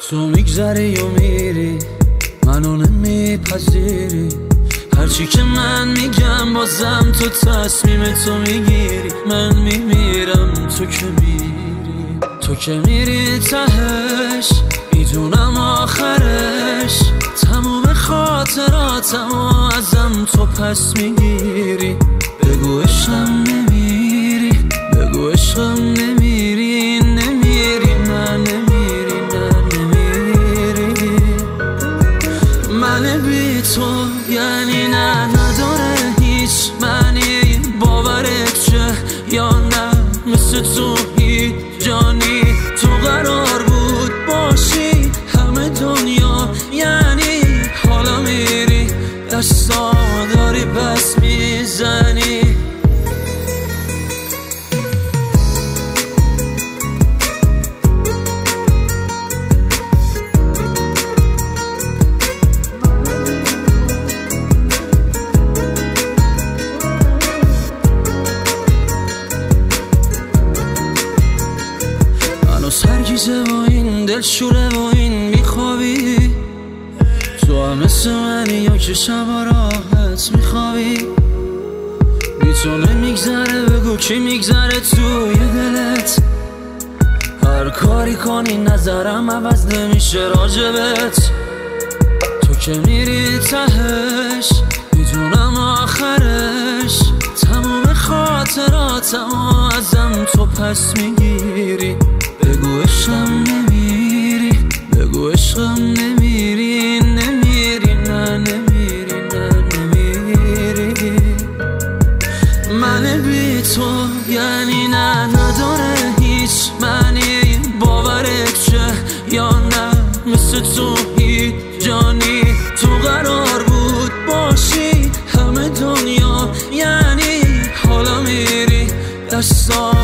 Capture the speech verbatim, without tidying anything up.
تو میگذری و میری منو نمیپذیری، هرچی که من میگم بازم تو تصمیم تو میگیری. من میمیرم تو که میری، تو که میری تهش میدونم آخرش تموم خاطراتم و ازم تو پس میگیری. بگو عشقم نمیری، بگو عشقم نمیری، نمیری نه نمیری نه نمیری. من بی تو یعنی نه نداره هیچ معنی، باورت چه یا نه مثل تو هیچ جانی تو قرار بود باشی همه دنیا، یعنی حالا میری دستا داری پس میزنی. سرگیزه و این دل شوره و این میخوابی، تو هم مثل منی یا که شبا راحت میخوابی. بی تو نمیگذره بگو کی میگذره توی دلت، هر کاری کنی نظرم عوض نمیشه راجبت. تو که میری تهش میدونم آخرش تموم خاطراتم و ازم تو پس میگیری. بگو عشقم نمیری، بگو عشقم نمیری، نمیری نه نمیری نه نمیری. من بی تو یعنی نه نداره هیچ معنی، باورت چه یا نه مثل تو هیچ جانی تو قرار بود باشی همه دنیا، یعنی حالا میری دستا